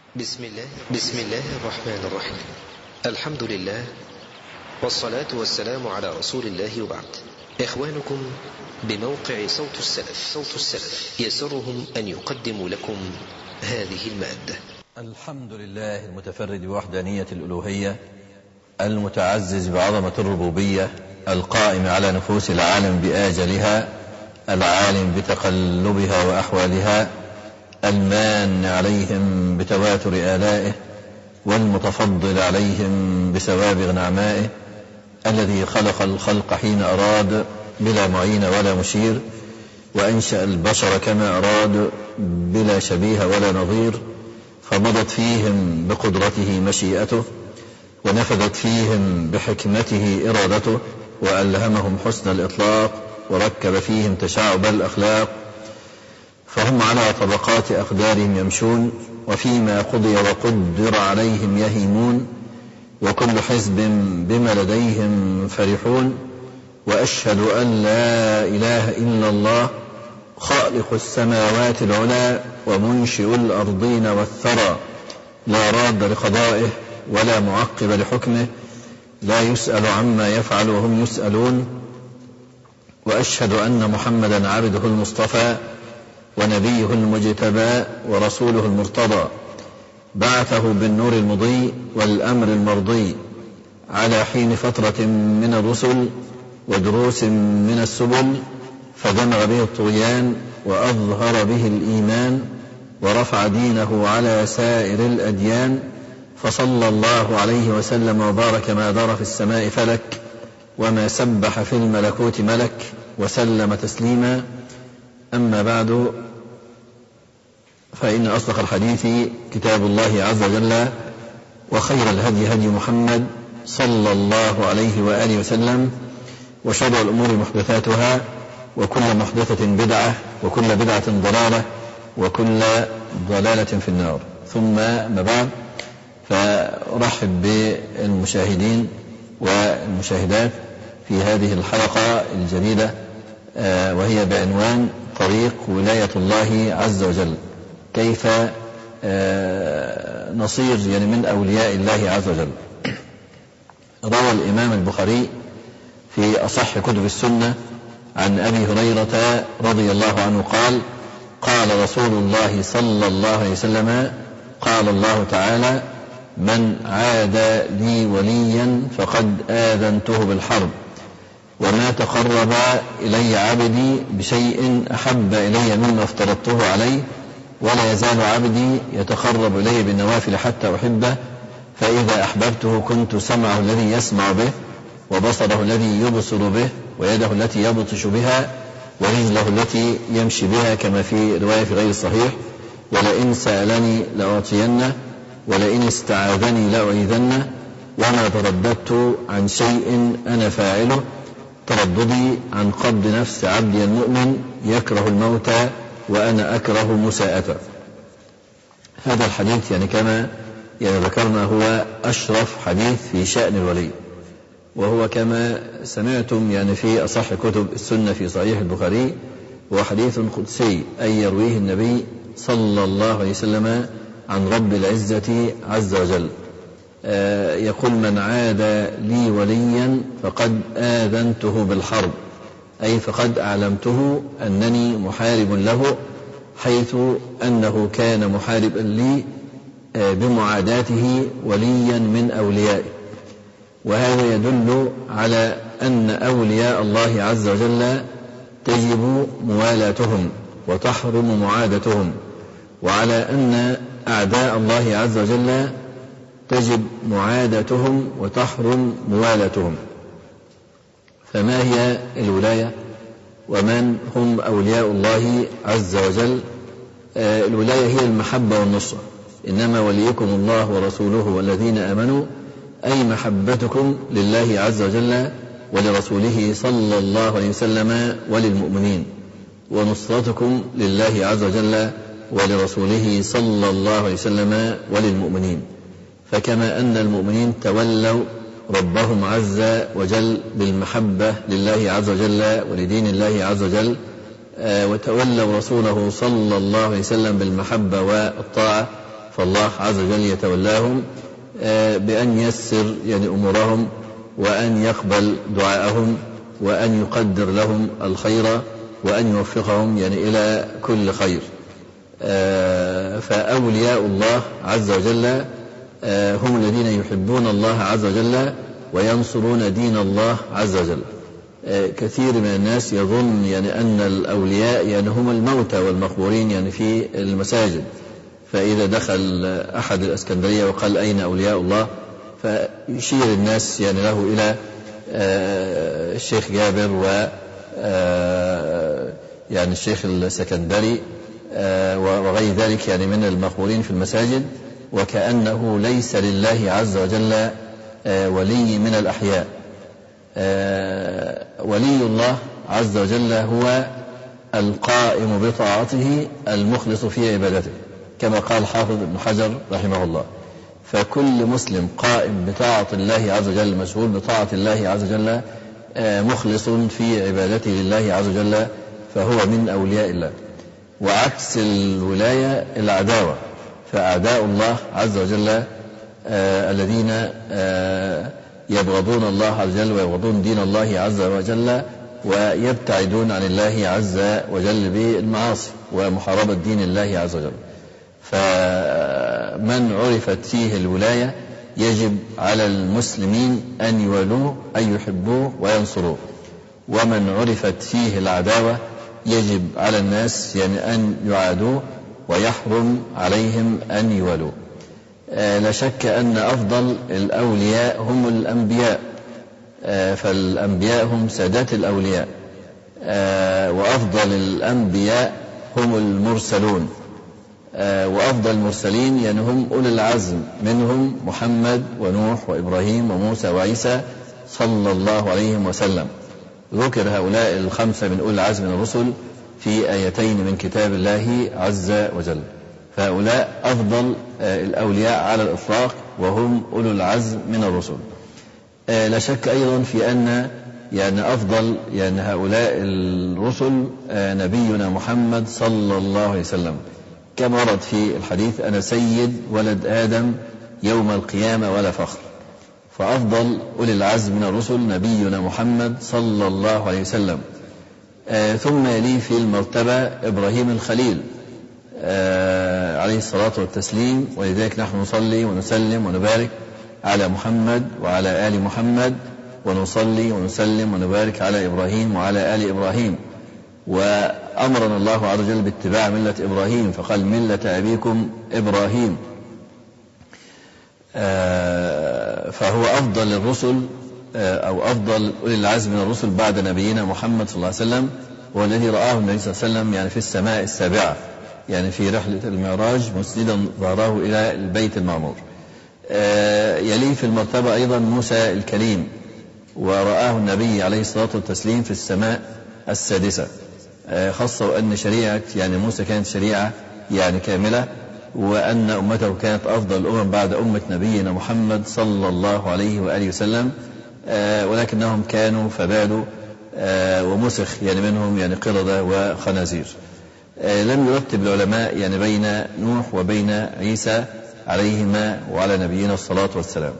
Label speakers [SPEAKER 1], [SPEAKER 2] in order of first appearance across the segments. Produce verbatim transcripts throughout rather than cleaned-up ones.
[SPEAKER 1] بسم الله, بسم الله الرحمن الرحيم. الحمد لله والصلاة والسلام على رسول الله وبعد. إخوانكم بموقع صوت السلف, صوت السلف يسرهم أن يقدموا لكم هذه المادة.
[SPEAKER 2] الحمد لله المتفرد بوحدانية الألوهية، المتعزز بعظمة الربوبية، القائم على نفوس العالم بآجلها، العالم بتقلبها وأحوالها، المان عليهم بتواتر آلائه، والمتفضل عليهم بسوابغ نعمائه، الذي خلق الخلق حين أراد بلا معين ولا مشير، وأنشأ البشر كما أراد بلا شبيه ولا نظير، فمضت فيهم بقدرته مشيئته، ونفذت فيهم بحكمته إرادته، وألهمهم حسن الإطلاق، وركب فيهم تشعب الأخلاق، فهم على طبقات أقدارهم يمشون، وفيما قضي وقدر عليهم يهيمون، وكل حزب بما لديهم فرحون. وأشهد أن لا إله إلا الله خالق السماوات العلى ومنشئ الأرضين والثرى، لا راد لقضائه ولا معقب لحكمه، لا يسأل عما يفعل وهم يسألون. وأشهد أن محمدا عبده المصطفى ونبيه المجتبى ورسوله المرتضى، بعثه بالنور المضيء والأمر المرضي على حين فترة من الرسل ودروس من السبل، فدمغ به الطغيان وأظهر به الإيمان، ورفع دينه على سائر الأديان، فصلى الله عليه وسلم وبارك ما دار في السماء فلك وما سبح في الملكوت ملك، وسلم تسليما. أما بعد، فإن أصدق الحديث كتاب الله عز وجل، وخير الهدي هدي محمد صلى الله عليه وآله وسلم، وشر الأمور محدثاتها، وكل محدثة بدعة، وكل بدعة ضلالة، وكل ضلالة في النار. ثم ما بعد، فأرحب بالمشاهدين والمشاهدات في هذه الحلقة الجديدة، وهي بعنوان طريق ولاية الله عز وجل، كيف نصير يعني من أولياء الله عز وجل. روى الإمام البخاري في أصح كتب السنة عن أبي هريرة رضي الله عنه قال: قال رسول الله صلى الله عليه وسلم: قال الله تعالى: من عاد لي وليا فقد آذنته بالحرب، وما تقرب إلي عبدي بشيء أحب إلي مما افترضته عليه، ولا يزال عبدي يتقرب إلي بالنوافل حتى أحبه، فإذا أحببته كنت سمعه الذي يسمع به، وبصره الذي يبصر به، ويده التي يبطش بها، ورجله التي يمشي بها، كما في رواية في غير الصحيح: ولئن سألني لأعطينه، ولئن استعاذني لأعيذنه، وما ترددت عن شيء أنا فاعله ترددي عن قبض نفس عبدي المؤمن يكره الموت وأنا أكره مساءته. هذا الحديث يعني كما يعني ذكرنا هو أشرف حديث في شأن الولي، وهو كما سمعتم يعني في أصح كتب السنة في صحيح البخاري، هو حديث قدسي، أي يرويه النبي صلى الله عليه وسلم عن رب العزة عز وجل. آه يقول: من عاد لي وليا فقد آذنته بالحرب، أي فقد أعلمته أنني محارب له، حيث أنه كان محاربا لي آه بمعاداته وليا من أوليائه. وهذا يدل على أن أولياء الله عز وجل تجب موالاتهم وتحرم معادتهم، وعلى أن أعداء الله عز وجل تجب معادتهم وتحرم موالاتهم. فما هي الولاية؟ ومن هم أولياء الله عز وجل؟ آه الولاية هي المحبة والنصرة، إنما وليكم الله ورسوله والذين آمنوا، أي محبتكم لله عز وجل ولرسوله صلى الله عليه وسلم وللمؤمنين، ونصرتكم لله عز وجل ولرسوله صلى الله عليه وسلم وللمؤمنين. فكما أن المؤمنين تولوا ربهم عز وجل بالمحبة لله عز وجل ولدين الله عز وجل، وتولوا رسوله صلى الله عليه وسلم بالمحبة والطاعة، فالله عز وجل يتولاهم بأن ييسر يعني أمورهم، وأن يقبل دعاءهم، وأن يقدر لهم الخير، وأن يوفقهم يعني إلى كل خير. فأولياء الله عز وجل هم الذين يحبون الله عز وجل وينصرون دين الله عز وجل. كثير من الناس يظن يعني أن الأولياء يعني هم الموتى والمقبورين يعني في المساجد، فإذا دخل أحد الإسكندرية وقال أين أولياء الله فيشير الناس يعني له إلى الشيخ جابر و يعني الشيخ السكندري وغير ذلك يعني من المقبورين في المساجد، وكأنه ليس لله عز وجل ولي من الأحياء. ولي الله عز وجل هو القائم بطاعته المخلص في عبادته، كما قال حافظ ابن حجر رحمه الله. فكل مسلم قائم بطاعة الله عز وجل، مشغول بطاعة الله عز وجل، مخلص في عبادته لله عز وجل، فهو من أولياء الله. وعكس الولاية العداوة، فأعداء الله عز وجل آه الذين آه يبغضون الله عز وجل ويبغضون دين الله عز وجل ويبتعدون عن الله عز وجل بالمعاصي ومحاربة دين الله عز وجل. فمن عرفت فيه الولاية يجب على المسلمين أن يولوه، أن يحبوه وينصروه. ومن عرفت فيه العداوة يجب على الناس يعني أن يعادوه ويحرم عليهم أن يولوه. آه لا شك أن أفضل الأولياء هم الأنبياء، آه فالأنبياء هم سادات الأولياء، آه وأفضل الأنبياء هم المرسلون، آه وأفضل المرسلين يعني هم أولي العزم، منهم محمد ونوح وإبراهيم وموسى وعيسى صلى الله عليه وسلم. ذكر هؤلاء الخمسة من أولي العزم من الرسل في آيتين من كتاب الله عز وجل، فهؤلاء أفضل الأولياء على الإطلاق وهم أولو العزم من الرسل. لا شك أيضا في أن يعني أفضل يعني هؤلاء الرسل نبينا محمد صلى الله عليه وسلم، كما ورد في الحديث: أنا سيد ولد آدم يوم القيامة ولا فخر. فأفضل أولي العزم من الرسل نبينا محمد صلى الله عليه وسلم. آه ثم يلي في المرتبة إبراهيم الخليل آه عليه الصلاة والتسليم، ولذلك نحن نصلي ونسلم ونبارك على محمد وعلى آل محمد، ونصلي ونسلم ونبارك على إبراهيم وعلى آل إبراهيم. وأمرنا الله عز وجل باتباع ملة إبراهيم، فقال: ملة أبيكم إبراهيم. آه فهو أفضل الرسل آه أو أفضل أولي العزم من الرسل بعد نبينا محمد صلى الله عليه وسلم، والذي رآه النبي صلى الله عليه وسلم يعني في السماء السابعة، يعني في رحلة المعراج مسندا ظهره إلى البيت المعمور. آه يليه في المرتبة أيضا موسى الكليم، ورآه النبي عليه الصلاة والتسليم في السماء السادسة، آه خاصة أن شريعة يعني موسى كانت شريعة يعني كاملة، وأن أمته كانت أفضل الأمم بعد أمة نبينا محمد صلى الله عليه وآله وسلم، آه ولكنهم كانوا فبادوا آه ومسخ يعني منهم يعني قردة وخنازير. آه لم يرتب العلماء يعني بين نوح وبين عيسى عليهما وعلى نبينا الصلاة والسلام.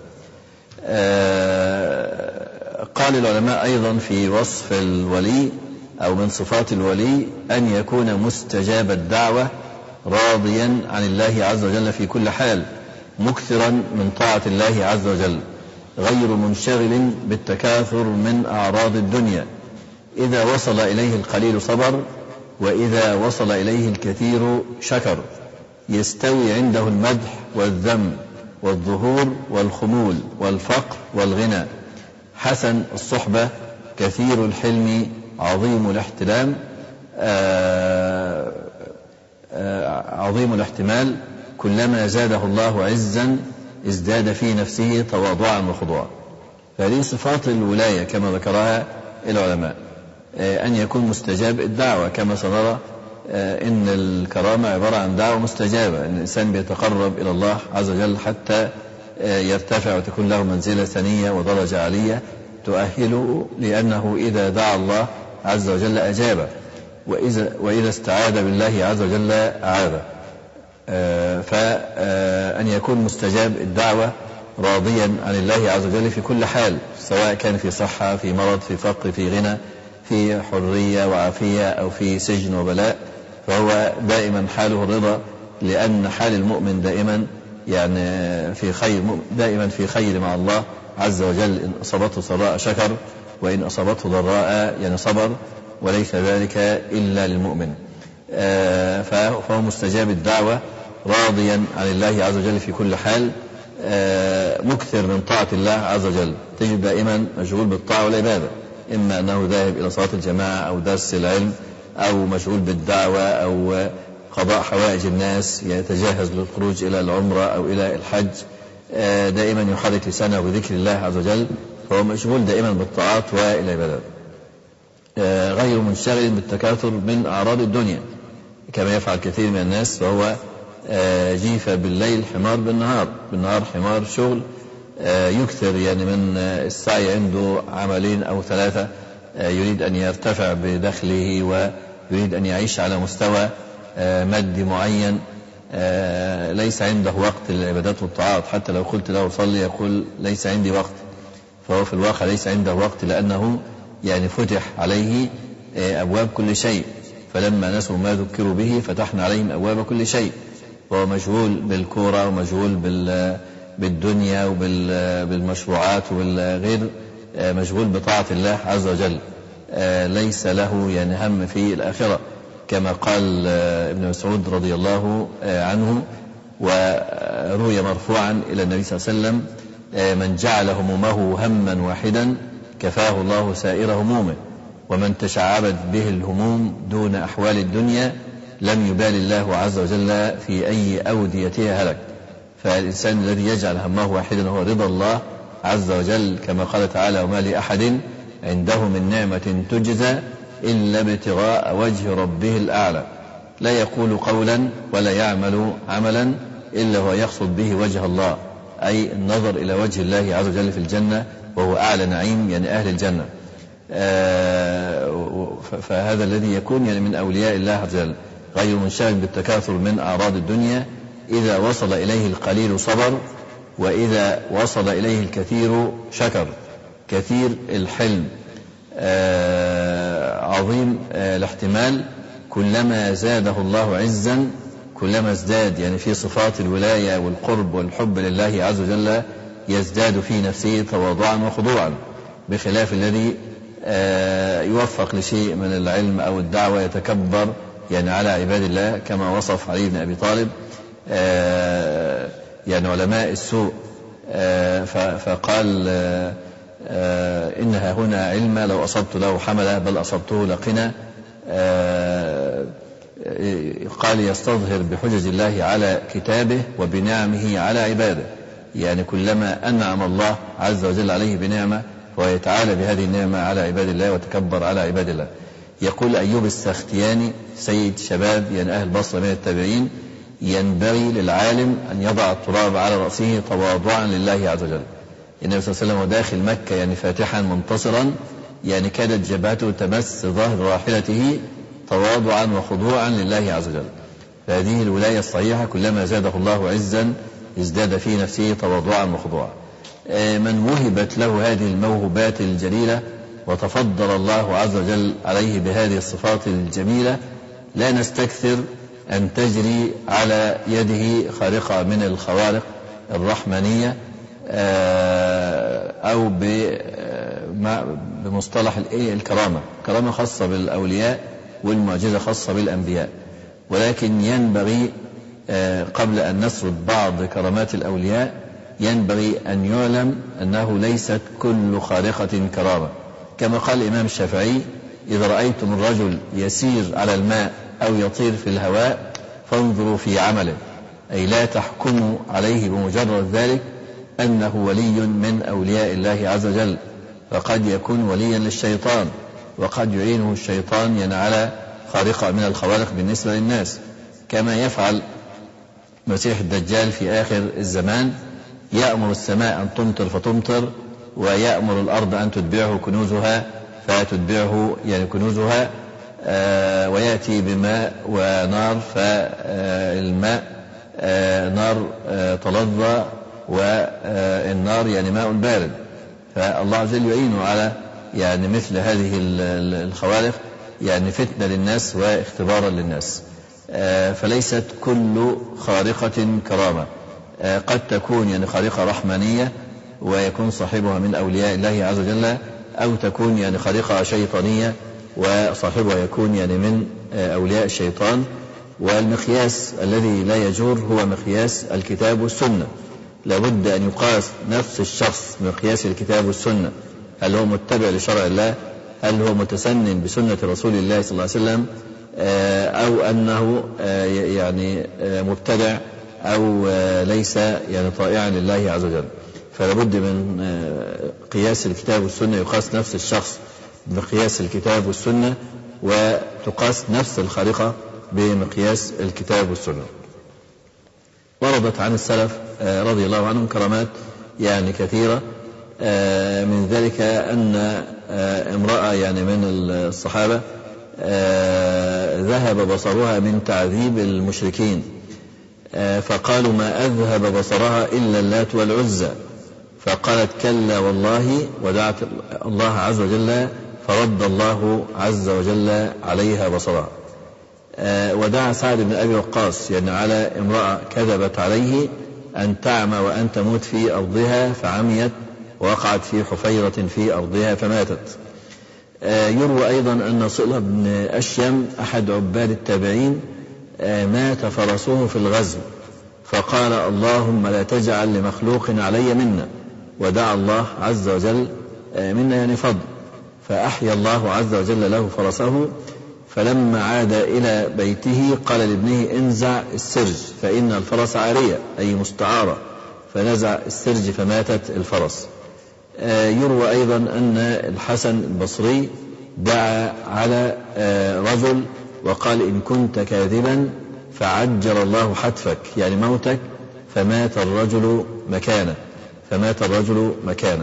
[SPEAKER 2] آه قال العلماء أيضا في وصف الولي أو من صفات الولي أن يكون مستجاب الدعوة، راضيا عن الله عز وجل في كل حال، مكثرا من طاعة الله عز وجل، غير منشغل بالتكاثر من أعراض الدنيا. إذا وصل إليه القليل صبر، وإذا وصل إليه الكثير شكر. يستوي عنده المدح والذم والظهور والخمول والفقر والغنى. حسن الصحبة، كثير الحلم، عظيم الاحتلام، آه عظيم الاحتمال. كلما زاده الله عزا ازداد في نفسه تواضعا وخضوعا. فهذه صفات الولاية كما ذكرها العلماء، أن يكون مستجاب الدعوة، كما سنرى إن الكرامة عبارة عن دعوة مستجابة، أن الإنسان بيتقرب إلى الله عز وجل حتى يرتفع وتكون له منزلة ثانية ودرجة عالية تؤهله، لأنه إذا دعا الله عز وجل أجابه، وإذا, وإذا استعاذ بالله عز وجل أعاذه. فأن يكون مستجاب الدعوة راضيا عن الله عز وجل في كل حال، سواء كان في صحة، في مرض، في فقر، في غنى، في حرية وعافية، أو في سجن وبلاء، فهو دائما حاله الرضا، لأن حال المؤمن دائما يعني في خير، دائما في خير مع الله عز وجل. إن أصابته سراء شكر، وإن أصابته ضراء يعني صبر، وليس ذلك إلا للمؤمن. فهو مستجاب الدعوة راضيا عن الله عز وجل في كل حال، مكثر من طاعة الله عز وجل، تجد دائما مشغول بالطاعة والعبادة، إما أنه ذاهب إلى صلاة الجماعة أو درس العلم، أو مشغول بالدعوة، أو قضاء حوائج الناس، يتجهز للخروج إلى العمرة أو إلى الحج، دائما يحرك لسانه بذكر الله عز وجل، فهو مشغول دائما بالطاعات والعبادات، غير منشغل بالتكاثر من أعراض الدنيا كما يفعل كثير من الناس، فهو جيفة بالليل حمار بالنهار، بالنهار حمار شغل، يكثر يعني من السعي، عنده عملين أو ثلاثة، يريد أن يرتفع بدخله ويريد أن يعيش على مستوى مادي معين، ليس عنده وقت للعبادات والطاعات، حتى لو قلت له صلي يقول ليس عندي وقت، فهو في الواقع ليس عنده وقت، لأنه يعني فتح عليه أبواب كل شيء، فلما نسوا ما ذكروا به فتحنا عليهم أبواب كل شيء، وهو مشغول بالكورة ومشغول بالدنيا وبالمشروعات وبالغير، مشغول بطاعة الله عز وجل، ليس له يعني هم في الآخرة، كما قال ابن مسعود رضي الله عنه، وروي مرفوعا إلى النبي صلى الله عليه وسلم: من جعل همومه هما واحدا كفاه الله سائر همومه، ومن تشعبت به الهموم دون أحوال الدنيا لم يبال الله عز وجل في أي أوديتها هلك. فالإنسان الذي يجعل همه واحدا هو رضا الله عز وجل، كما قال تعالى: وما لأحد عنده من نعمة تجزى إلا ابتغاء وجه ربه الأعلى، لا يقول قولا ولا يعمل عملا إلا هو يقصد به وجه الله، أي النظر إلى وجه الله عز وجل في الجنة، وهو أعلى نعيم يعني أهل الجنة. فهذا الذي يكون يعني من أولياء الله عز وجل، غير منشغل بالتكاثر من أعراض الدنيا، إذا وصل إليه القليل صبر، وإذا وصل إليه الكثير شكر. كثير الحلم، عظيم الاحتمال، كلما زاده الله عزا كلما ازداد يعني في صفات الولاية والقرب والحب لله عز وجل، يزداد في نفسه تواضعا وخضوعا، بخلاف الذي يوفق لشيء من العلم أو الدعوة يتكبر يعني على عباد الله، كما وصف علي بن أبي طالب يعني علماء السوء، فقال: إنها هنا علم لو أصبت له حملة بل أصبته لقنا. قال: يستظهر بحجج الله على كتابه وبنعمه على عباده، يعني كلما أنعم الله عز وجل عليه بنعمة فهو يتعالى بهذه النعمة على عباد الله وتكبر على عباد الله. يقول أيوب السختياني سيد شباب يعني أهل بصرة من التابعين: ينبغي للعالم أن يضع التراب على رأسه تواضعا لله عز وجل. النبي صلى الله عليه وسلم وداخل مكة يعني فاتحا منتصرا، يعني كادت جبهته تمس ظهر راحلته تواضعا وخضوعا لله عز وجل. فهذه الولاية الصحيحة كلما زاده الله عزا ازداد في نفسه تواضعا وخضوعا. من وهبت له هذه الموهبات الجليلة وتفضل الله عز وجل عليه بهذه الصفات الجميلة، لا نستكثر أن تجري على يده خارقة من الخوارق الرحمنية، أو بمصطلح الكرامة، كرامة خاصة بالأولياء والمعجزة خاصة بالأنبياء، ولكن ينبغي قبل أن نسرد بعض كرامات الأولياء ينبغي أن يعلم أنه ليست كل خارقة كرامة، كما قال الإمام الشافعي: إذا رأيتم الرجل يسير على الماء أو يطير في الهواء فانظروا في عمله، أي لا تحكموا عليه بمجرد ذلك أنه ولي من أولياء الله عز وجل، فقد يكون وليا للشيطان، وقد يعينه الشيطان يعني على خارقة من الخوارق بالنسبة للناس، كما يفعل مسيح الدجال في آخر الزمان، يأمر السماء أن تمطر فتمطر، ويأمر الأرض أن تتبعه كنوزها فتتبعه يعني كنوزها، آه ويأتي بماء ونار، فالماء نار تلظى والنار يعني ماء بارد. فالله عز وجل يعينه على يعني مثل هذه الخوارق يعني فتنة للناس واختبارا للناس. فليست كل خارقة كرامة، قد تكون يعني خارقة رحمانية ويكون صاحبها من أولياء الله عز وجل، أو تكون يعني خارقة شيطانية وصاحبها يكون يعني من أولياء الشيطان. والمقياس الذي لا يجور هو مقياس الكتاب والسنة. لابد أن يقاس نفس الشخص مقياس الكتاب والسنة، هل هو متبع لشرع الله، هل هو متسنن بسنة رسول الله صلى الله عليه وسلم، أو أنه يعني مبتدع أو ليس يعني طائعا لله عز وجل. فلابد من قياس الكتاب والسنة، يقاس نفس الشخص بقياس الكتاب والسنة، وتقاس نفس الخارقة بمقياس الكتاب والسنة. وردت عن السلف رضي الله عنهم كرامات يعني كثيرة، من ذلك أن امرأة يعني من الصحابة ذهب بصرها من تعذيب المشركين، فقالوا ما أذهب بصرها إلا اللات والعزى، فقالت كلا والله، ودعت الله عز وجل فرد الله عز وجل عليها بصرها. ودعا سعد بن أبي وقاص يعني على امرأة كذبت عليه أن تعمى وأن تموت في أرضها، فعميت ووقعت في حفيرة في أرضها فماتت. يروى أيضا أن صلة بن أشيم أحد عباد التابعين مات فرسه في الغزو، فقال اللهم لا تجعل لمخلوق علي منا، ودعا الله عز وجل منا يعني فضل، فأحيا الله عز وجل له فرسه. فلما عاد إلى بيته قال لابنه انزع السرج فإن الفرس عارية أي مستعارة، فنزع السرج فماتت الفرس. يروى أيضا أن الحسن البصري دعا على رجل وقال إن كنت كاذبا فعجل الله حتفك يعني موتك، فمات الرجل مكانه فمات الرجل مكانه.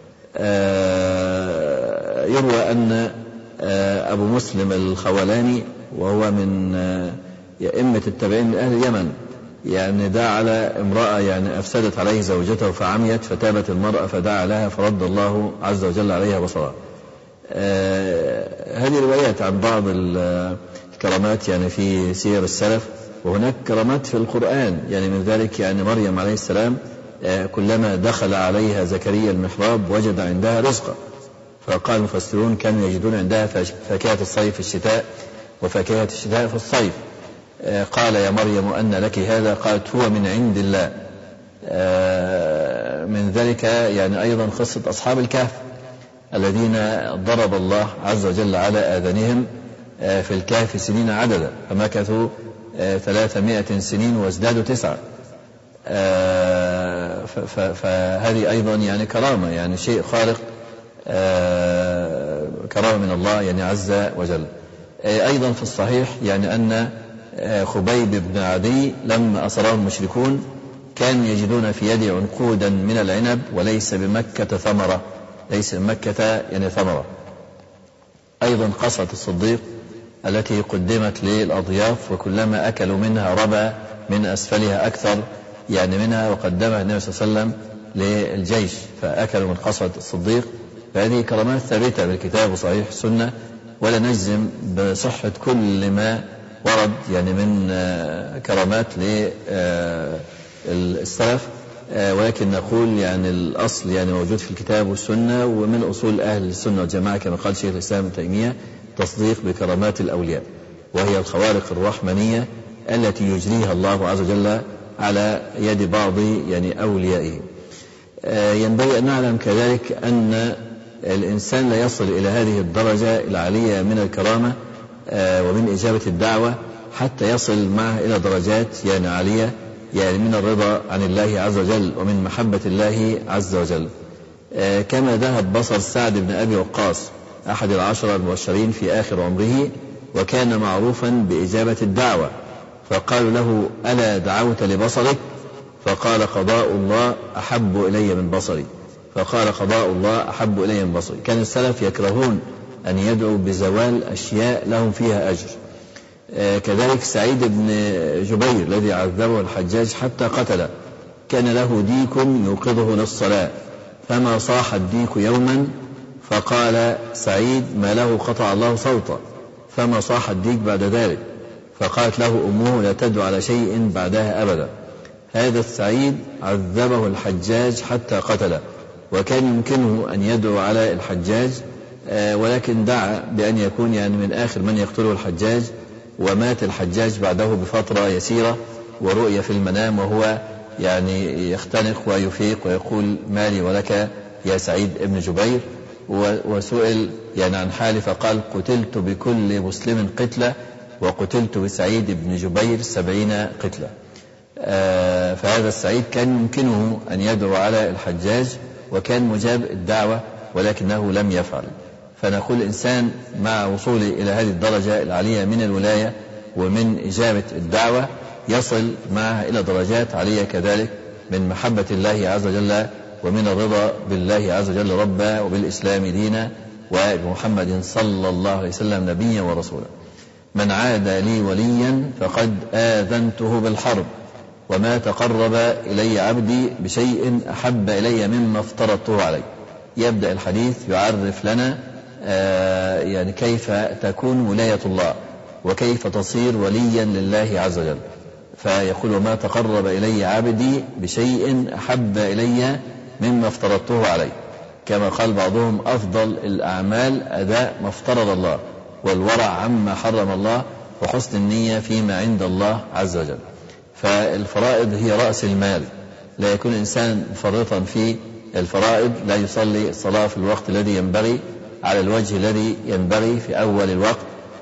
[SPEAKER 2] يروى أن أبو مسلم الخولاني وهو من أئمة التابعين من أهل اليمن يعني دعا على امرأة يعني أفسدت عليه زوجته فعميت، فتابت المرأة فدعا لها فرد الله عز وجل عليها بصرها. هذه روايات عن بعض الكرامات يعني في سير السلف، وهناك كرامات في القرآن يعني من ذلك يعني مريم عليه السلام كلما دخل عليها زكريا المحراب وجد عندها رزقا، فقال المفسرون كانوا يجدون عندها فاكهة الصيف في الشتاء وفاكهة الشتاء في الصيف. قال يا مريم أن لك هذا؟ قالت هو من عند الله. من ذلك يعني أيضا قصة أصحاب الكهف الذين ضرب الله عز وجل على آذانهم في الكهف سنين عددا، فمكثوا ثلاثمائة سنين وازدادوا تسعة. فهذه أيضا يعني كرامة يعني شيء خارق، كرامة من الله يعني عز وجل. أيضا في الصحيح يعني أن خبيب بن عدي لما أسره المشركون كانوا يجدون في يده عنقودا من العنب وليس بمكة ثمرة ليس بمكة يعني ثمرة. أيضا قصة الصديق التي قدمت للأضياف وكلما أكلوا منها ربى من أسفلها أكثر يعني منها، وقدمها النبي صلى الله عليه وسلم للجيش فأكلوا من قصة الصديق. فهذه كرامات ثابتة بالكتاب وصحيح السنة، ولا نجزم بصحة كل ما ورد يعني من كرامات للسلف، ولكن نقول يعني الأصل يعني موجود في الكتاب والسنة، ومن أصول أهل السنة والجماعة كما قال شيخ الإسلام ابن تيمية تصديق بكرامات الأولياء، وهي الخوارق الرحمانية التي يجريها الله عز وجل على يد بعض يعني أوليائه. ينبغي أن نعلم كذلك أن الإنسان لا يصل إلى هذه الدرجة العالية من الكرامة ومن إجابة الدعوة حتى يصل معه إلى درجات يعني عالية يعني من الرضا عن الله عز وجل ومن محبة الله عز وجل، كما ذهب بصر سعد بن أبي وقاص أحد العشرة المبشرين في آخر عمره، وكان معروفا بإجابة الدعوة، فقالوا له ألا دعوت لبصرك؟ فقال قضاء الله أحب إلي من بصري فقال قضاء الله أحب إلي من بصري. كان السلف يكرهون أن يدعوا بزوال أشياء لهم فيها أجر. كذلك سعيد بن جبير الذي عذبه الحجاج حتى قتله، كان له ديك يوقظه للصلاة فما صاح الديك يوما فقال سعيد ما له قطع الله صوته، فما صاح الديك بعد ذلك، فقالت له أمه لا تدعو على شيء بعدها أبدا. هذا السعيد عذبه الحجاج حتى قتله، وكان يمكنه أن يدعو على الحجاج ولكن دعا بأن يكون يعني من آخر من يقتله الحجاج، ومات الحجاج بعده بفترة يسيرة، ورؤية في المنام وهو يعني يختنق ويفيق ويقول مالي ولك يا سعيد ابن جبير، وسئل يعني عن حالي فقال قتلت بكل مسلم قتلة وقتلت بسعيد بن جبير سبعين قتلة. آه فهذا السعيد كان يمكنه أن يدعو على الحجاج وكان مجاب الدعوة ولكنه لم يفعل. فنقول الإنسان مع وصوله إلى هذه الدرجة العالية من الولاية ومن إجابة الدعوة يصل معها إلى درجات عالية كذلك من محبة الله عز وجل ومن الرضا بالله عز وجل ربا وبالإسلام دينا وبمحمد صلى الله عليه وسلم نبيا ورسولا. من عاد لي وليا فقد آذنته بالحرب وما تقرب إلي عبدي بشيء أحب إلي مما افترضته عليه. يبدأ الحديث يعرف لنا آه يعني كيف تكون ولاية الله وكيف تصير وليا لله عز وجل. فيقول وما تقرب إلي عبدي بشيء أحب إلي مما افترضته عليه، كما قال بعضهم أفضل الأعمال أداء ما افترض الله والورع عما حرم الله وحسن النية فيما عند الله عز وجل. فالفرائض هي رأس المال، لا يكون الإنسان مفرطا في الفرائض، لا يصلي الصلاة في الوقت الذي ينبغي على الوجه الذي ينبغي في أول الوقت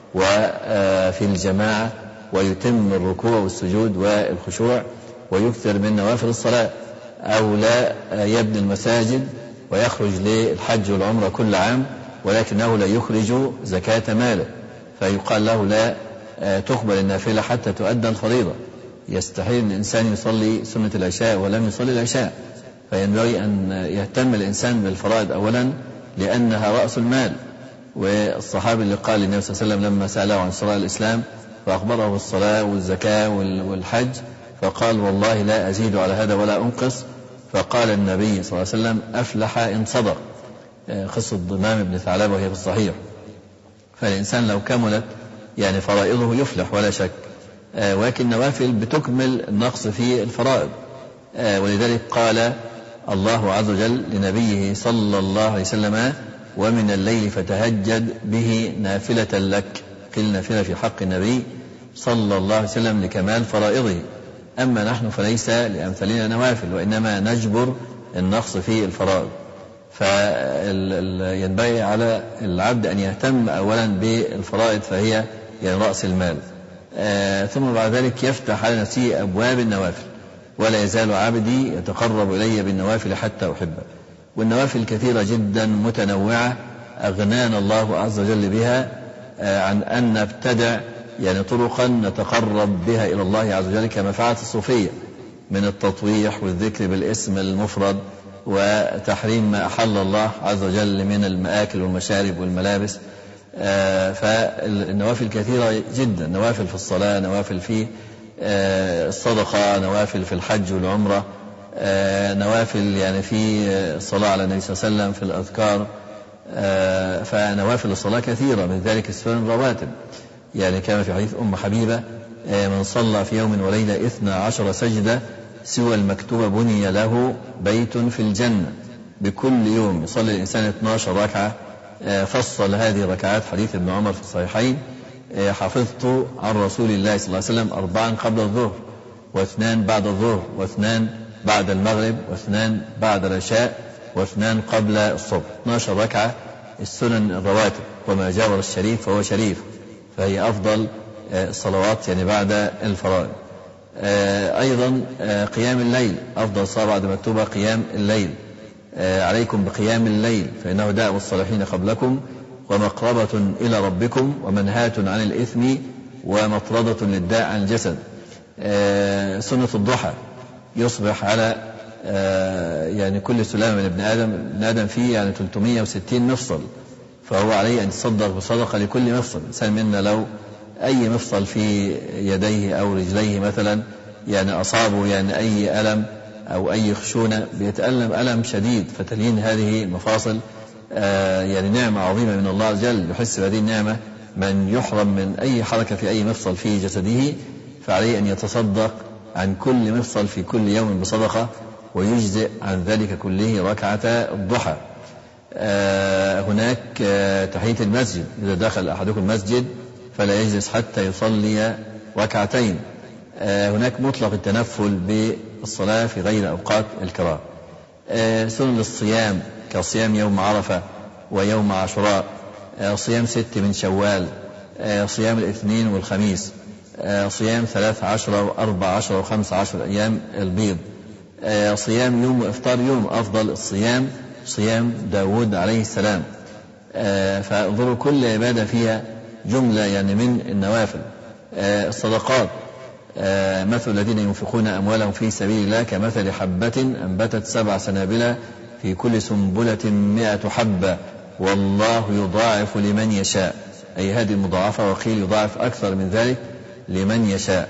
[SPEAKER 2] وفي الجماعة، ويتم الركوع والسجود والخشوع ويكثر من نوافل الصلاة، أو لا يبني المساجد ويخرج للحج والعمرة كل عام ولكنه لا يخرج زكاة ماله، فيقال له لا تقبل النافلة حتى تؤدى الفريضة. يستحيل الإنسان يصلي سنة العشاء ولم يصلي العشاء، فينبغي أن يهتم الإنسان بالفرائض أولا لأنها رأس المال. والصحابي اللي قال للنبي صلى الله عليه وسلم لما سأله عن شرائع الإسلام فأخبره بالصلاة والزكاة والحج فقال والله لا أزيد على هذا ولا أنقص، فقال النبي صلى الله عليه وسلم أفلح إن صدق. قصة ضمام بن ثعلبة وهي في الصحيح. فالإنسان لو كملت يعني فرائضه يفلح ولا شك، ولكن النوافل بتكمل النقص في الفرائض. ولذلك قال الله عز وجل لنبيه صلى الله عليه وسلم ومن الليل فتهجد به نافلة لك، قيل نافلة في حق النبي صلى الله عليه وسلم لكمال فرائضه. أما نحن فليس لأمثالنا نوافل وإنما نجبر النقص في الفرائض. فينبغي على العبد أن يهتم أولا بالفرائض فهي يعني رأس المال، آه ثم بعد ذلك يفتح على نفسه أبواب النوافل. ولا يزال عبدي يتقرب إلي بالنوافل حتى أحبه. والنوافل كثيرة جدا متنوعة أغنانا الله عز وجل بها آه عن أن نبتدع يعني طرقا نتقرب بها إلى الله عز وجل كما فعلت الصوفية من التطويح والذكر بالاسم المفرد وتحريم ما أحل الله عز وجل من المآكل والمشارب والملابس. آه فالنوافل كثيرة جدا، نوافل في الصلاة، نوافل في آه الصدقة، نوافل في الحج والعمرة، آه نوافل يعني في الصلاة على النبي صلى الله عليه وسلم في الأذكار. آه فنوافل الصلاة كثيرة، من ذلك السنن الرواتب، يعني كما في حديث أم حبيبة آه من صلى في يوم وليلة إثنى عشر سجدة سوى المكتوبة بني له بيت في الجنة. بكل يوم يصلي الإنسان اثنتي عشرة ركعة. فصل هذه الركعات حديث ابن عمر في الصحيحين حفظت عن رسول الله صلى الله عليه وسلم أربعا قبل الظهر واثنان بعد الظهر واثنان بعد المغرب واثنان بعد العشاء واثنان قبل الصبح. اثنتي عشرة ركعة السنن الرواتب، وما جاور الشريف فهو شريف، فهي أفضل الصلوات يعني بعد الفرائض. أيضا قيام الليل، أفضل صلاة بعد مكتوبة قيام الليل. عليكم بقيام الليل فإنه داء الصالحين قبلكم ومقربة إلى ربكم ومنهاة عن الإثم ومطردة للداء عن الجسد. سنة الضحى يصبح على يعني كل سلامة من ابن آدم ابن آدم فيه يعني ثلاثمائة وستين مفصل، فهو عليه أن يتصدق بصدقة لكل مفصل. الإنسان منا لو أي مفصل في يديه أو رجليه مثلا يعني أصابه يعني أي ألم أو أي خشونة بيتألم ألم شديد، فتلين هذه المفاصل يعني نعمة عظيمة من الله عز وجل، يحس بهذه النعمة من يحرم من أي حركة في أي مفصل في جسده، فعليه أن يتصدق عن كل مفصل في كل يوم بصدقة، ويجزئ عن ذلك كله ركعة الضحى. هناك تحية المسجد، إذا دخل أحدكم المسجد فلا يجلس حتى يصلي ركعتين. هناك مطلق التنفل بالصلاة في غير أوقات الكراهة. سنن الصيام كصيام يوم عرفة ويوم عاشوراء، صيام ست من شوال، صيام الاثنين والخميس، صيام ثلاث عشر وأربع عشر وخمس عشر أيام البيض، صيام يوم وإفطار يوم. أفضل الصيام صيام داود عليه السلام. فانظروا كل عبادة فيها جملة يعني من النوافل. الصدقات، مثل الذين ينفقون أموالهم في سبيل الله كمثل حبة أنبتت سبع سنابل في كل سنبلة مئة حبة والله يضاعف لمن يشاء، أي هذه المضاعفة، وقيل يضاعف أكثر من ذلك لمن يشاء.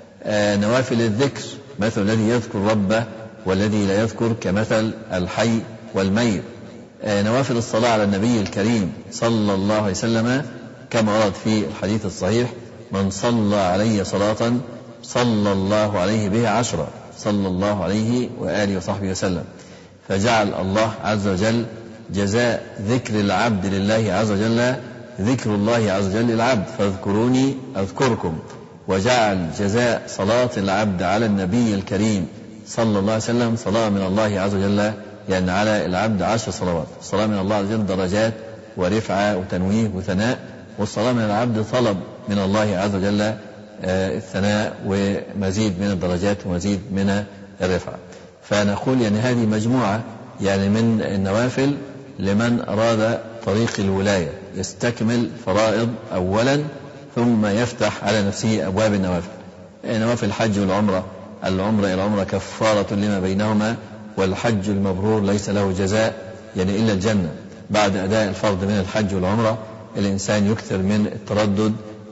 [SPEAKER 2] نوافل الذكر، مثل الذي يذكر ربه والذي لا يذكر كمثل الحي والميت. نوافل الصلاة على النبي الكريم صلى الله عليه وسلم كما ورد في الحديث الصحيح: من صلى علي صلاة صلى الله عليه بها عشرة، صلى الله عليه وآله وصحبه وسلم. فجعل الله عز وجل جزاء ذكر العبد لله عز وجل ذكر الله عز وجل للعبد، فاذكروني أذكركم. وجعل جزاء صلاة العبد على النبي الكريم صلى الله عليه وسلم صلاة من الله عز وجل، يعني على العبد عشر صلوات. الصلاة من الله عز وجل درجات ورفعة وتنويه وثناء، والصلاة من العبد طلب من الله عز وجل الثناء ومزيد من الدرجات ومزيد من الرفعة. فنقول يعني هذه مجموعة يعني من النوافل لمن أراد طريق الولاية، يستكمل فرائض أولا ثم يفتح على نفسه أبواب النوافل. نوافل الحج والعمرة، العمرة إلى العمرة كفارة لما بينهما، والحج المبرور ليس له جزاء يعني إلا الجنة. بعد أداء الفرض من الحج والعمرة الإنسان يكثر من التردد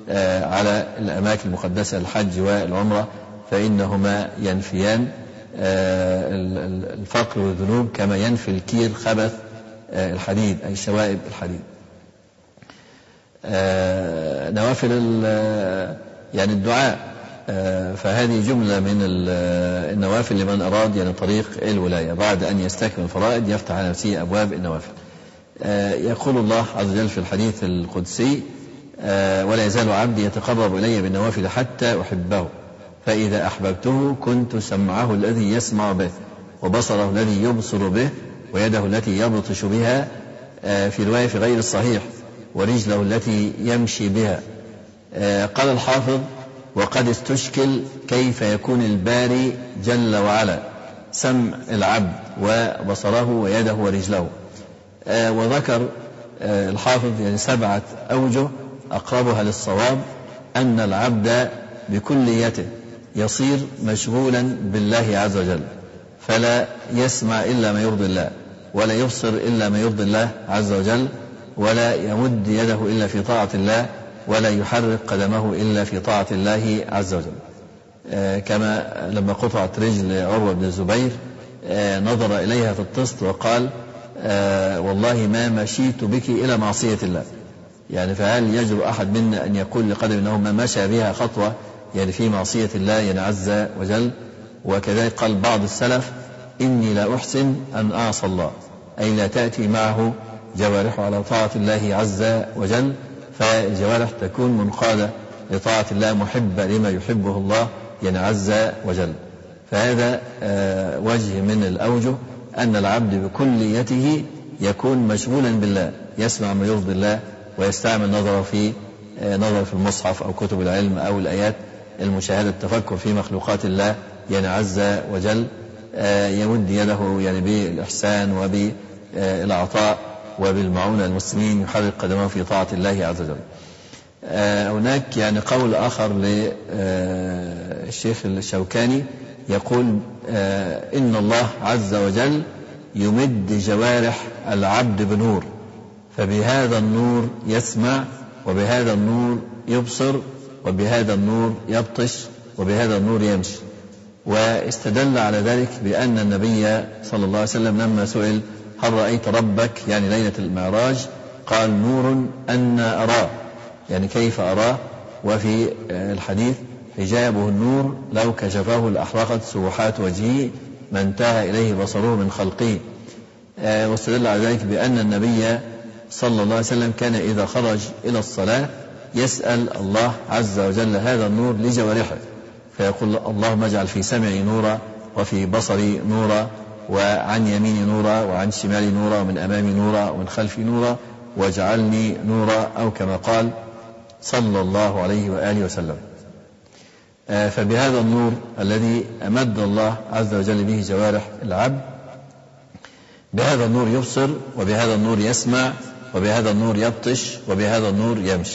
[SPEAKER 2] على الأماكن المقدسة الحج والعمرة، فإنهما ينفيان الفقر والذنوب كما ينفي الكير خبث الحديد أي شوائب الحديد. نوافل يعني الدعاء، فهذه جملة من النوافل لمن أراد يعني طريق الولاية. بعد أن يستكمل الفرائض يفتح على نفسه أبواب النوافل. يقول الله عز وجل في الحديث القدسي: ولا يزال عبدي يتقرب إلي بالنوافل حتى أحبه، فإذا أحببته كنت سمعه الذي يسمع به، وبصره الذي يبصر به، ويده التي يبطش بها، في رواية في غير الصحيح، ورجله التي يمشي بها. قال الحافظ: وقد استشكل كيف يكون الباري جل وعلا سمع العبد وبصره ويده ورجله. وذكر الحافظ يعني سبعة أوجه أقربها للصواب، أن العبد بكليته يصير مشغولا بالله عز وجل، فلا يسمع إلا ما يرضي الله، ولا يبصر إلا ما يرضي الله عز وجل، ولا يمد يده إلا في طاعة الله، ولا يحرك قدمه إلا في طاعة الله عز وجل. كما لما قطعت رجل عروة بن الزبير نظر إليها في الطست وقال: والله ما مشيت بك إلى معصية الله. يعني فهل يجرؤ أحد منا أن يقول لقدم أنه ما مشى بها خطوة يعني في معصية الله يعني عز وجل؟ وكذلك قال بعض السلف: إني لا أحسن أن أعصى الله، أي لا تأتي معه جوارح على طاعة الله عز وجل، فالجوارح تكون منقادة لطاعة الله محبة لما يحبه الله يعني عز وجل. فهذا وجه من الأوجه أن العبد بكليته يكون مشغولا بالله، يسمع ما يرضي الله، ويستعمل نظره في نظر في المصحف أو كتب العلم أو الآيات، المشاهدة، التفكر في مخلوقات الله يعني عز وجل، يمد يده يعني بالإحسان وبالعطاء وبالمعونة للمسلمين، يحرك قدمه في طاعة الله عز وجل. هناك يعني قول آخر للشيخ الشوكاني يقول: إن الله عز وجل يمد جوارح العبد بنور، فبهذا النور يسمع، وبهذا النور يبصر، وبهذا النور يبطش وبهذا النور يمشي. واستدل على ذلك بأن النبي صلى الله عليه وسلم لما سئل هل رأيت ربك يعني ليلة المعراج قال نور أن أراه، يعني كيف أراه. وفي الحديث حجابه النور لو كشفه لأحرقت سبحات وجهه ما انتهى إليه بصره من خلقه. واستدل على ذلك بأن النبي صلى الله عليه وسلم كان إذا خرج إلى الصلاة يسأل الله عز وجل هذا النور لجوارحه، فيقول اللهم اجعل في سمعي نورا وفي بصري نورا وعن يميني نورا وعن شمالي نورا ومن أمامي نورا ومن خلفي نورا واجعلني نورا، أو كما قال صلى الله عليه وآله وسلم. فبهذا النور الذي أمد الله عز وجل به جوارح العبد، بهذا النور يبصر وبهذا النور يسمع وبهذا النور يبطش وبهذا النور يمشي.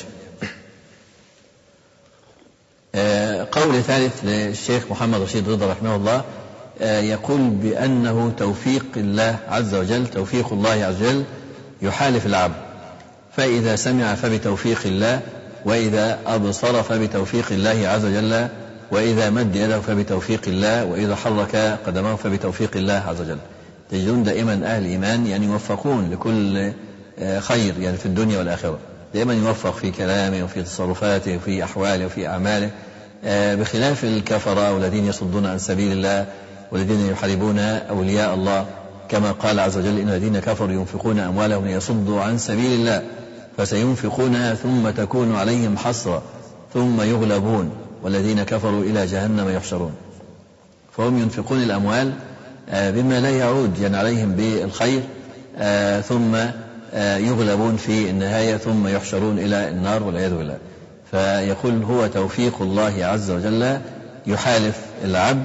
[SPEAKER 2] قول ثالث للشيخ محمد رشيد رضا رحمه الله يقول بأنه توفيق الله عز وجل، توفيق الله عز وجل يحالف العبد، فإذا سمع فبتوفيق الله، وإذا أبصر فبتوفيق الله عز وجل، وإذا مد يده فبتوفيق الله، وإذا حرك قدمه فبتوفيق الله عز وجل. تجدون دائما أهل الإيمان يعني يوفقون لكل خير يعني في الدنيا والآخرة، دائما يوفق في كلامه وفي تصرفاته وفي أحواله وفي أعماله، بخلاف الكفرة والذين يصدون عن سبيل الله والذين يحاربون أولياء الله، كما قال عز وجل إن الذين كفروا ينفقون أموالهم ليصدوا عن سبيل الله فسينفقونها ثم تكون عليهم حسرة ثم يغلبون والذين كفروا إلى جهنم يحشرون. فهم ينفقون الأموال بما لا يعود يعني عليهم بالخير، ثم يغلبون في النهاية ثم يحشرون إلى النار والعياذ بالله. فيقول هو توفيق الله عز وجل يحالف العبد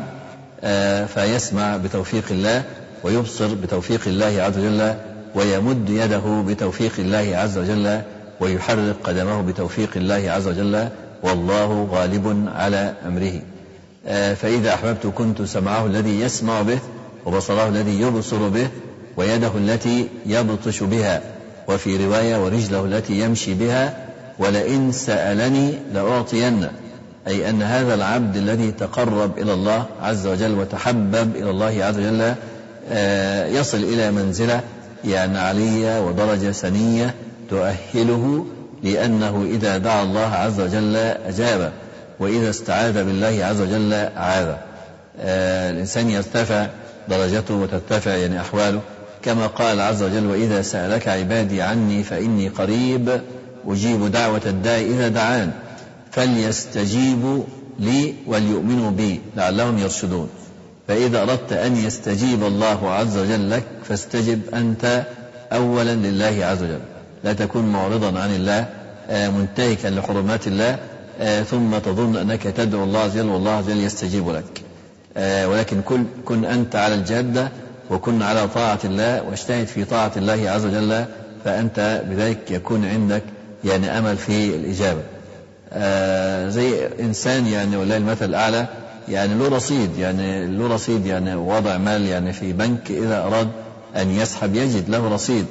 [SPEAKER 2] فيسمع بتوفيق الله ويبصر بتوفيق الله عز وجل ويمد يده بتوفيق الله عز وجل ويحرك قدمه بتوفيق الله عز وجل، والله غالب على أمره. فإذا أحببت كنت سمعه الذي يسمع به وبصره الذي يبصر به ويده التي يبطش بها، وفي رواية ورجله التي يمشي بها، ولئن سألني لأعطين، أي أن هذا العبد الذي تقرب إلى الله عز وجل وتحبب إلى الله عز وجل يصل إلى منزلة يعني عالية ودرجة سنية تؤهله، لأنه إذا دعا الله عز وجل أجاب، وإذا استعاذ بالله عز وجل أعاذ. الإنسان يرتفع درجته وترتفع يعني أحواله، كما قال عز وجل وإذا سألك عبادي عني فإني قريب أجيب دعوة الداعي إذا دعان فليستجيبوا لي وليؤمنوا بي لعلهم يرشدون. فإذا أردت أن يستجيب الله عز وجل لك فاستجب أنت أولا لله عز وجل، لا تكون معرضا عن الله منتهكا لحرمات الله ثم تظن أنك تدعو الله عز وجل والله عز وجل يستجيب لك. ولكن كن, كن أنت على الجادة وكن على طاعة الله واجتهد في طاعة الله عز وجل، فأنت بذلك يكون عندك يعني أمل في الإجابة. زي إنسان يعني والله المثل الأعلى يعني له رصيد يعني له رصيد يعني وضع مال يعني في بنك، إذا أراد أن يسحب يجد له رصيد،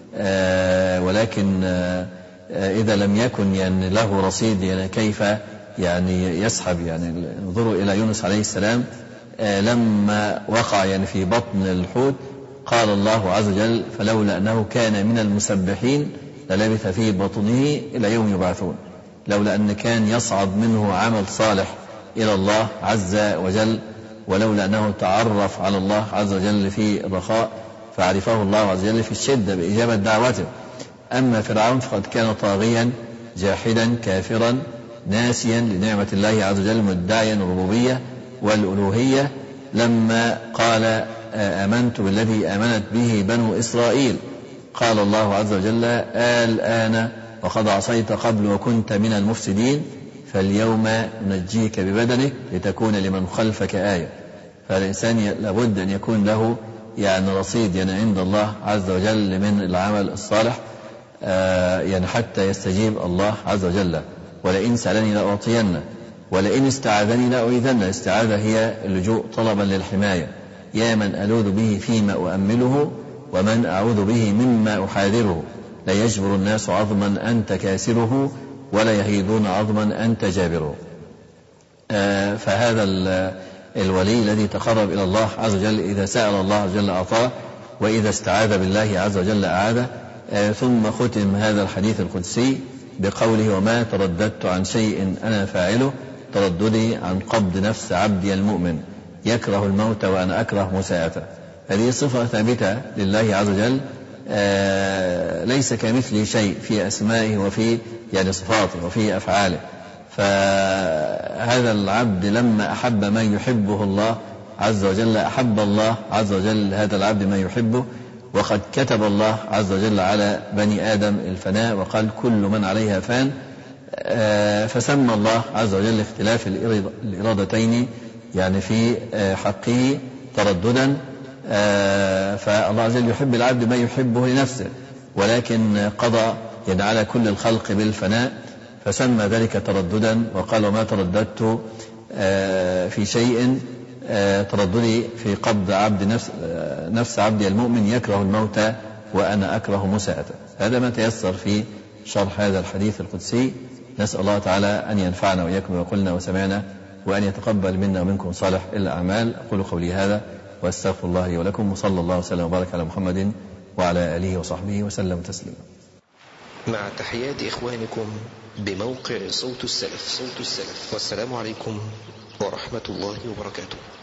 [SPEAKER 2] ولكن إذا لم يكن يعني له رصيد يعني كيف يعني يسحب؟ يعني انظروا إلى يونس عليه السلام لما وقع يعني في بطن الحوت قال الله عز وجل فلولا أنه كان من المسبحين للبث في بطنه إلى يوم يبعثون. لولا أن كان يصعد منه عمل صالح إلى الله عز وجل، ولولا أنه تعرف على الله عز وجل في الرخاء فعرفه الله عز وجل في الشدة بإجابة دعوته. أما فرعون فقد كان طاغيا جاحدا كافرا ناسيا لنعمة الله عز وجل مدعيا الربوبية والألوهية، لما قال آمنت بالذي آمنت به بنو إسرائيل قال الله عز وجل الآن وقد عصيت قبل وكنت من المفسدين فاليوم ننجيك ببدنك لتكون لمن خلفك آية. فالإنسان لابد أن يكون له يعني رصيد يعني عند الله عز وجل من العمل الصالح يعني حتى يستجيب الله عز وجل. ولئن سألني لأعطين ولئن استعاذني لأعيذن. الاستعاذة هي اللجوء طلبا للحماية، يا من ألوذ به فيما أؤمله ومن أعوذ به مما أحاذره، لا يجبر الناس عظما أنت كاسره ولا يهيبون عظما أنت جابر. آه فهذا الولي الذي تقرب إلى الله عز وجل إذا سأل الله عز وجل أعطاه، وإذا استعاذ بالله عز وجل أعاذه. آه ثم ختم هذا الحديث القدسي بقوله: وما ترددت عن شيء أنا فاعله ترددي عن قبض نفس عبدي المؤمن يكره الموت وأنا أكره مساءته. هذه صفة ثابتة لله عز وجل، آه ليس كمثله شيء في أسمائه وفي يعني صفاته وفي أفعاله. فهذا العبد لما أحب من يحبه الله عز وجل أحب الله عز وجل هذا العبد من يحبه. وقد كتب الله عز وجل على بني آدم الفناء وقال: كل من عليها فان. آه فسمى الله عز وجل اختلاف الإرادتين يعني في آه حقه ترددا. آه فالله عز وجل يحب العبد ما يحبه لنفسه، ولكن قضى يعني على كل الخلق بالفناء فسمى ذلك ترددا، وقال: وما ترددت آه في شيء آه ترددي في قبض عبد نفس, آه نفس عبدي المؤمن يكره الموت وأنا أكره مساءته. هذا ما تيسر في شرح هذا الحديث القدسي. نسأل الله تعالى أن ينفعنا وإياكم وقلنا وسمعنا، وأن يتقبل منا ومنكم صالح الأعمال. أقول قولي هذا وأستغفر الله لي ولكم، وصلى الله وسلم وبارك على محمد وعلى آله وصحبه وسلم تسليما.
[SPEAKER 1] مع تحيات إخوانكم بموقع صوت السلف. صوت السلف. والسلام عليكم ورحمة الله وبركاته.